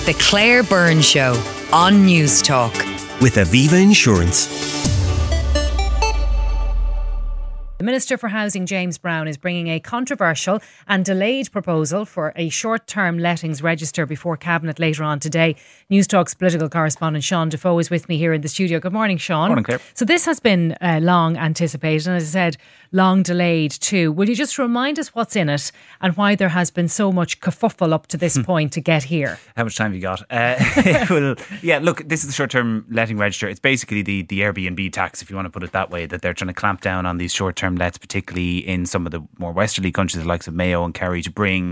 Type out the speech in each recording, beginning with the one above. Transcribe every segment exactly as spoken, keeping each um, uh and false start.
The Claire Byrne Show on News Talk. With Aviva Insurance. The Minister for Housing, James Browne, is bringing a controversial and delayed proposal for a short-term lettings register before Cabinet later on today. News Talk's political correspondent Sean Defoe is with me here in the studio. Good morning, Sean. Morning, Claire. So this has been uh, long anticipated and, as I said, long delayed too. Will you just remind us what's in it and why there has been so much kerfuffle up to this point to get here? How much time have you got? Uh, well, yeah, look, this is the short-term letting register. It's basically the, the Airbnb tax, if you want to put it that way, that they're trying to clamp down on these short-term lets, particularly in some of the more westerly countries, the likes of Mayo and Kerry, to bring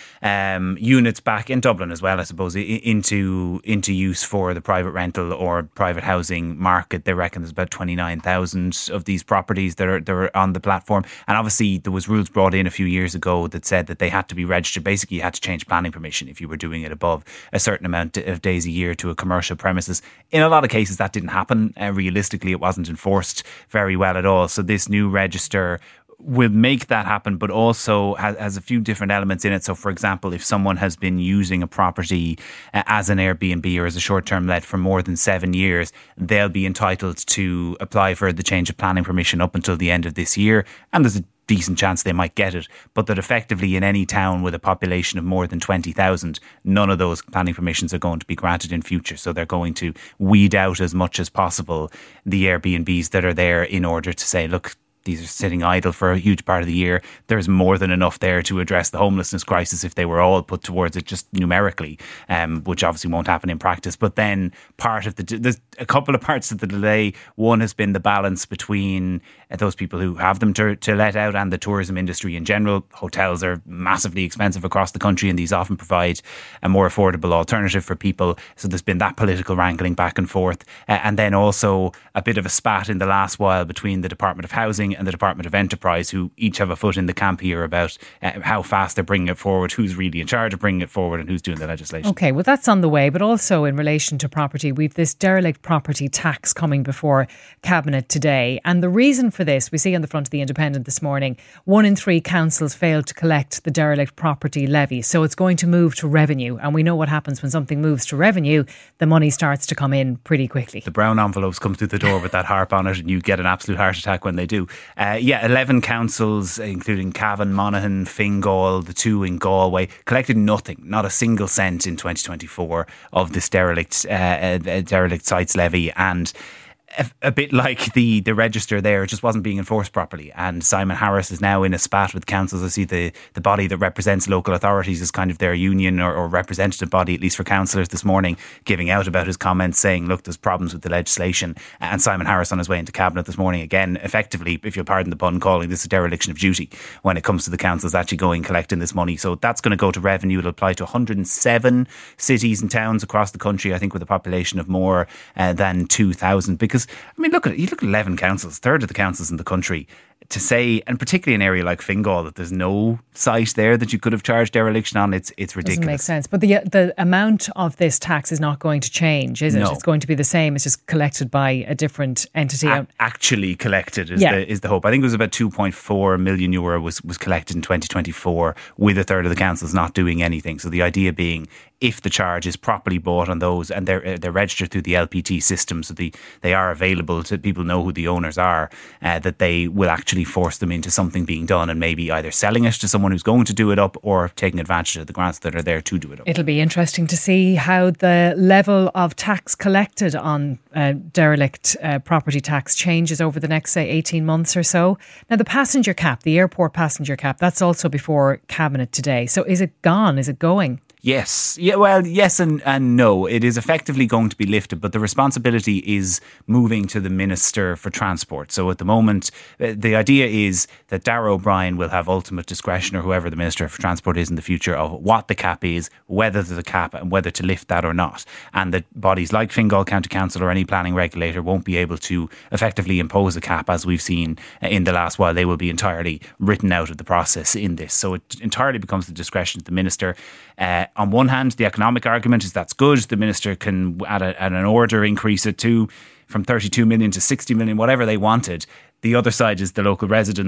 um, units back in Dublin as well, I suppose, into into use for the private rental or private housing market. They reckon there's about twenty-nine thousand of these properties that are, that are on the platform. And obviously there was rules brought in a few years ago that said that they had to be registered. Basically, you had to change planning permission if you were doing it above a certain amount of days a year to a commercial premises. In a lot of cases, that didn't happen. Uh, realistically, it wasn't enforced very well at all. So this new register will make that happen, but also has, has a few different elements in it. So, for example, if someone has been using a property uh, as an Airbnb or as a short-term let for more than seven years, they'll be entitled to apply for the change of planning permission up until the end of this year. And there's a decent chance they might get it, but that effectively in any town with a population of more than twenty thousand, none of those planning permissions are going to be granted in future. So they're going to weed out as much as possible the Airbnbs that are there in order to say, look, these are sitting idle for a huge part of the year. There's more than enough there to address the homelessness crisis if they were all put towards it just numerically, um, which obviously won't happen in practice. But then part of the, there's a couple of parts of the delay. One has been the balance between uh, those people who have them to, to let out and the tourism industry in general. Hotels are massively expensive across the country, and these often provide a more affordable alternative for people. So there's been that political wrangling back and forth. Uh, and then also a bit of a spat in the last while between the Department of Housing and the Department of Enterprise, who each have a foot in the camp here about uh, how fast they're bringing it forward, who's really in charge of bringing it forward and who's doing the legislation. OK, well, that's on the way. But also in relation to property, we've this derelict property tax coming before Cabinet today. And the reason for this, we see on the front of the Independent this morning, one in three councils failed to collect the derelict property levy. So it's going to move to revenue. And we know what happens when something moves to revenue, the money starts to come in pretty quickly. The brown envelopes come through the door with that harp on it, and you get an absolute heart attack when they do. Uh, yeah, eleven councils, including Cavan, Monaghan, Fingal, the two in Galway, collected nothing, not a single cent in twenty twenty-four of this derelict, uh, uh, derelict sites levy. And A, a bit like the, the register there, it just wasn't being enforced properly. And Simon Harris is now in a spat with councils. I see the, the body that represents local authorities as kind of their union or, or representative body, at least for councillors this morning, giving out about his comments, saying, look, there's problems with the legislation. And Simon Harris on his way into Cabinet this morning, again, effectively, if you'll pardon the pun, calling this a dereliction of duty when it comes to the councils actually going collecting this money. So that's going to go to revenue. It'll apply to one hundred seven cities and towns across the country, I think with a population of more uh, than two thousand. Because I mean, look at it. You look at eleven councils, third of the councils in the country, to say, and particularly an area like Fingal, that there's no site there that you could have charged dereliction on, it's it's ridiculous. Doesn't make sense. But the the amount of this tax is not going to change, is it? No. It's going to be the same. It's just collected by a different entity. A- actually collected is, yeah. the, is the hope. I think it was about two point four million euro was, was collected in twenty twenty-four, with a third of the councils not doing anything. So the idea being, if the charge is properly bought on those and they're they're registered through the L P T system, so the, they are available to people, know who the owners are, uh, that they will actually force them into something being done, and maybe either selling it to someone who's going to do it up or taking advantage of the grants that are there to do it up. It'll be interesting to see how the level of tax collected on uh, derelict uh, property tax changes over the next, say, eighteen months or so. Now, the passenger cap, the airport passenger cap, that's also before Cabinet today. So is it gone? Is it going? Yes. Yeah. Well, yes and, and no. It is effectively going to be lifted, but the responsibility is moving to the Minister for Transport. So at the moment, uh, the idea is that Darragh O'Brien will have ultimate discretion, or whoever the Minister for Transport is in the future, of what the cap is, whether there's a cap and whether to lift that or not. And that bodies like Fingal County Council or any planning regulator won't be able to effectively impose a cap, as we've seen in the last while. They will be entirely written out of the process in this. So it entirely becomes the discretion of the Minister. Uh, on one hand, the economic argument is that's good. The Minister can, at, a, at an order, increase it to from thirty-two million to sixty million, whatever they wanted. The other side is the local residents, the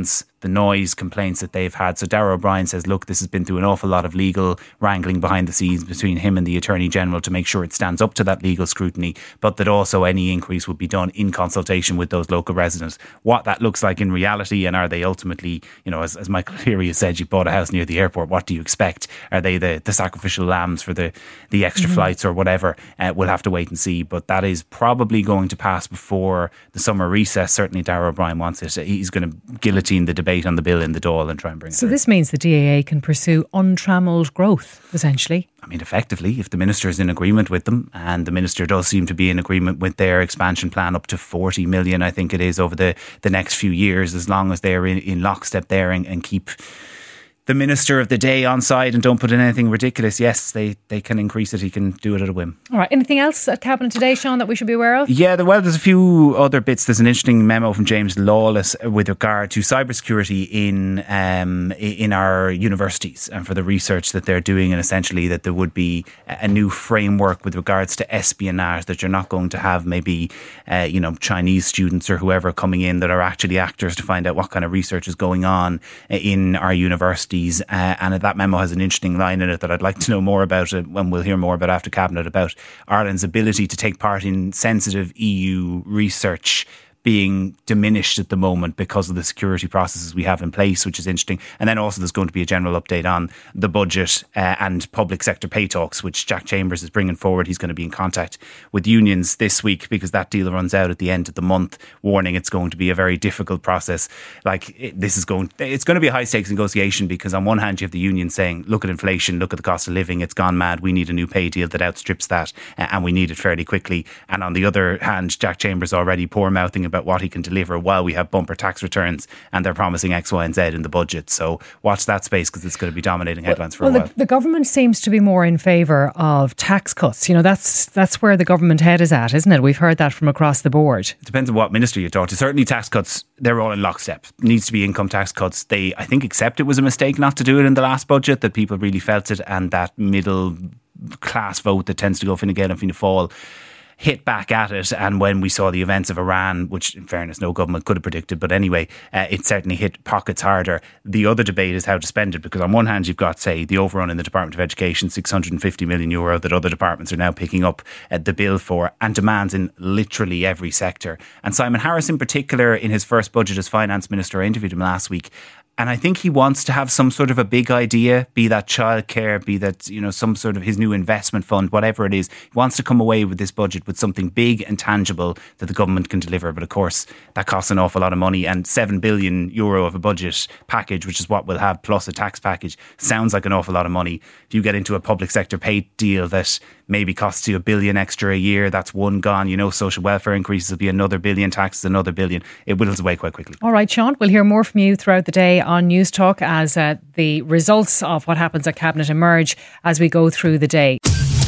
the noise complaints that they've had. So Darragh O'Brien says, look, this has been through an awful lot of legal wrangling behind the scenes between him and the Attorney General to make sure it stands up to that legal scrutiny, but that also any increase would be done in consultation with those local residents. What that looks like in reality, and are they ultimately, you know, as, as Michael Cleary has said, you bought a house near the airport, what do you expect? Are they the, the sacrificial lambs for the, the extra mm-hmm. flights or whatever? Uh, we'll have to wait and see, but that is probably going to pass before the summer recess. Certainly Darragh O'Brien wants it. He's going to guillotine the debate on the bill in the Dáil and try and bring it So through. This means the D A A can pursue untrammelled growth, essentially. I mean, effectively, if the minister is in agreement with them, and the minister does seem to be in agreement with their expansion plan up to forty million, I think it is, over the, the next few years, as long as they're in, in lockstep there and, and keep the minister of the day on side and don't put in anything ridiculous, yes, they, they can increase it. He can do it at a whim. All right. Anything else at Cabinet today, Sean, that we should be aware of? Yeah, well, there's a few other bits. There's an interesting memo from James Lawless with regard to cybersecurity in um, in our universities and for the research that they're doing, and essentially that there would be a new framework with regards to espionage, that you're not going to have maybe uh, you know, Chinese students or whoever coming in that are actually actors to find out what kind of research is going on in our universities. Uh, and that memo has an interesting line in it that I'd like to know more about, uh, when we'll hear more about after Cabinet, about Ireland's ability to take part in sensitive E U research being diminished at the moment because of the security processes we have in place, which is interesting. And then also there's going to be a general update on the budget uh, and public sector pay talks, which Jack Chambers is bringing forward. He's going to be in contact with unions this week because that deal runs out at the end of the month, warning it's going to be a very difficult process. Like it, this is going, it's going to be a high stakes negotiation, because on one hand you have the union saying, look at inflation, look at the cost of living, it's gone mad, we need a new pay deal that outstrips that, uh, and we need it fairly quickly. And on the other hand, Jack Chambers already poor mouthing about what he can deliver while we have bumper tax returns and they're promising X, Y and Z in the budget. So watch that space, because it's going to be dominating headlines for well, a while. The, the government seems to be more in favour of tax cuts. You know, that's that's where the government head is at, isn't it? We've heard that from across the board. It depends on what minister you talk to. Certainly tax cuts, they're all in lockstep. Needs to be income tax cuts. They, I think, accept it was a mistake not to do it in the last budget, that people really felt it, and that middle class vote that tends to go Fine Gael and Fianna Fáil hit back at it. And when we saw the events of Iran, which in fairness no government could have predicted, but anyway, uh, it certainly hit pockets harder. The other debate is how to spend it, because on one hand you've got, say, the overrun in the Department of Education, six hundred fifty million euro that other departments are now picking up uh, the bill for, and demands in literally every sector. And Simon Harris in particular, in his first budget as finance minister, I interviewed him last week, and I think he wants to have some sort of a big idea, be that childcare, be that, you know, some sort of his new investment fund, whatever it is. He wants to come away with this budget with something big and tangible that the government can deliver. But of course, that costs an awful lot of money, and seven billion euro of a budget package, which is what we'll have, plus a tax package, sounds like an awful lot of money. If you get into a public sector pay deal that maybe costs you a billion extra a year, that's one gone. You know, social welfare increases will be another billion, taxes another billion. It whittles away quite quickly. All right, Sean, we'll hear more from you throughout the day on News Talk as uh, the results of what happens at Cabinet emerge as we go through the day.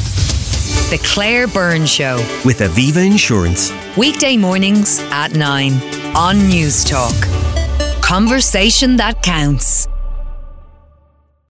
The Claire Byrne Show with Aviva Insurance. Weekday mornings at nine on News Talk. Conversation that counts.